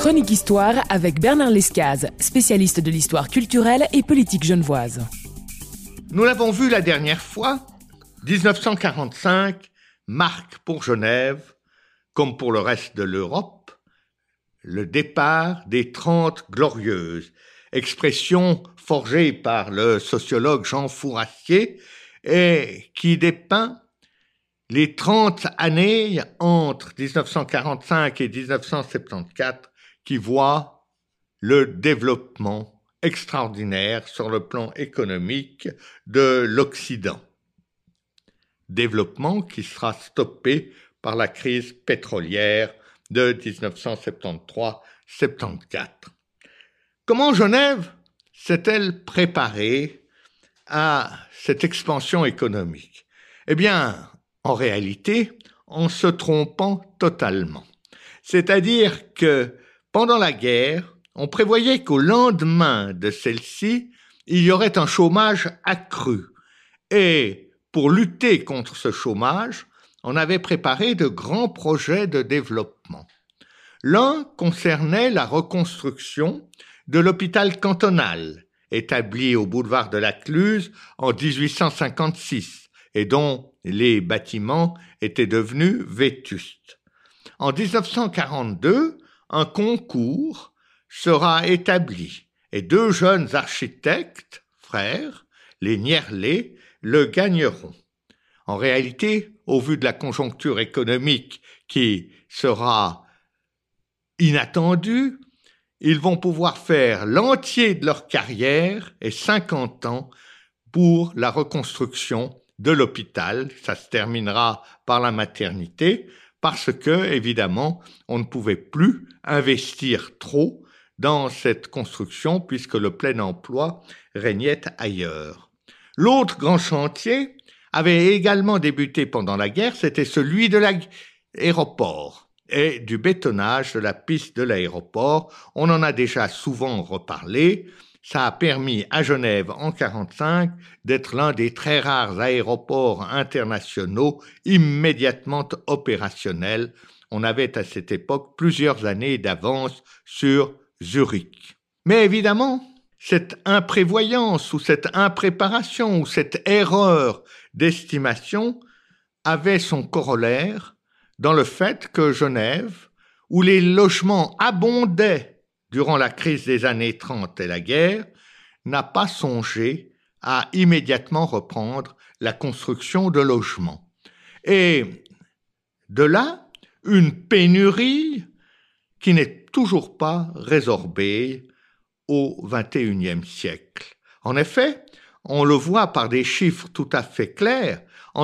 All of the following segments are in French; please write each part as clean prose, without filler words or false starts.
Chronique Histoire avec Bernard Lescaz, spécialiste de l'histoire culturelle et politique genevoise. Nous l'avons vu la dernière fois, 1945 marque pour Genève, comme pour le reste de l'Europe, le départ des 30 Glorieuses, expression forgée par le sociologue Jean Fourassier et qui dépeint les 30 années entre 1945 et 1974 qui voient le développement extraordinaire sur le plan économique de l'Occident. Développement qui sera stoppé par la crise pétrolière de 1973-74. Comment Genève s'est-elle préparée à cette expansion économique ? Eh bien, en réalité, en se trompant totalement. C'est-à-dire que pendant la guerre, on prévoyait qu'au lendemain de celle-ci, il y aurait un chômage accru. Et pour lutter contre ce chômage, on avait préparé de grands projets de développement. L'un concernait la reconstruction de l'hôpital cantonal, établi au boulevard de la Cluse en 1856, et dont les bâtiments étaient devenus vétustes. En 1942, un concours sera établi et deux jeunes architectes, frères, les Nierlet, le gagneront. En réalité, au vu de la conjoncture économique qui sera inattendue, ils vont pouvoir faire l'entier de leur carrière et 50 ans pour la reconstruction de l'hôpital. Ça se terminera par la maternité parce que, évidemment, on ne pouvait plus investir trop dans cette construction puisque le plein emploi régnait ailleurs. L'autre grand chantier avait également débuté pendant la guerre, c'était celui de l'aéroport et du bétonnage de la piste de l'aéroport. On en a déjà souvent reparlé. Ça a permis à Genève en 1945 d'être l'un des très rares aéroports internationaux immédiatement opérationnels. On avait à cette époque plusieurs années d'avance sur Zurich. Mais évidemment, cette imprévoyance ou cette impréparation ou cette erreur d'estimation avait son corollaire dans le fait que Genève, où les logements abondaient durant la crise des années 30 et la guerre, n'a pas songé à immédiatement reprendre la construction de logements. Et de là, une pénurie qui n'est toujours pas résorbée au XXIe siècle. En effet, on le voit par des chiffres tout à fait clairs. En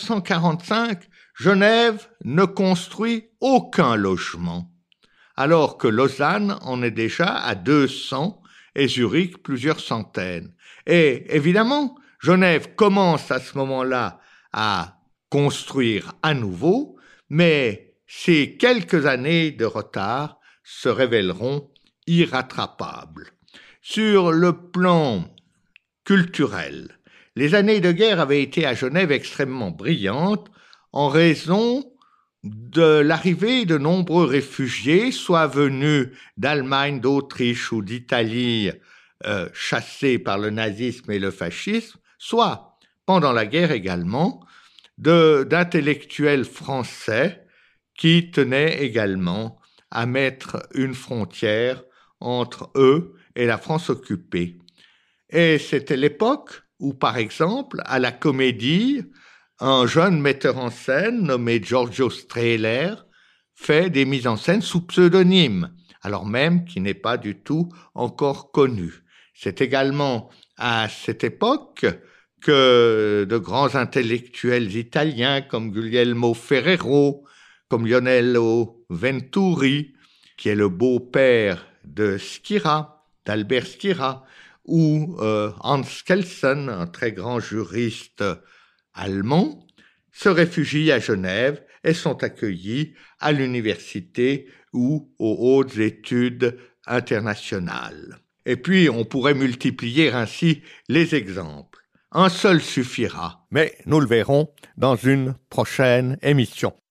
1945, Genève ne construit aucun logement, alors que Lausanne en est déjà à 200 et Zurich plusieurs centaines. Et évidemment, Genève commence à ce moment-là à construire à nouveau, mais ces quelques années de retard se révéleront irrattrapables. Sur le plan culturel, les années de guerre avaient été à Genève extrêmement brillantes en raison de l'arrivée de nombreux réfugiés, soit venus d'Allemagne, d'Autriche ou d'Italie, chassés par le nazisme et le fascisme, soit, pendant la guerre également, d'intellectuels français qui tenaient également à mettre une frontière entre eux et la France occupée. Et c'était l'époque où, par exemple, à la Comédie, un jeune metteur en scène nommé Giorgio Strehler fait des mises en scène sous pseudonyme, alors même qu'il n'est pas du tout encore connu. C'est également à cette époque que de grands intellectuels italiens comme Guglielmo Ferrero, comme Lionello Venturi, qui est le beau-père de Schira, d'Albert Schira, ou Hans Kelsen, un très grand juriste allemands, se réfugient à Genève et sont accueillis à l'université ou aux hautes études internationales. Et puis, on pourrait multiplier ainsi les exemples. Un seul suffira, mais nous le verrons dans une prochaine émission.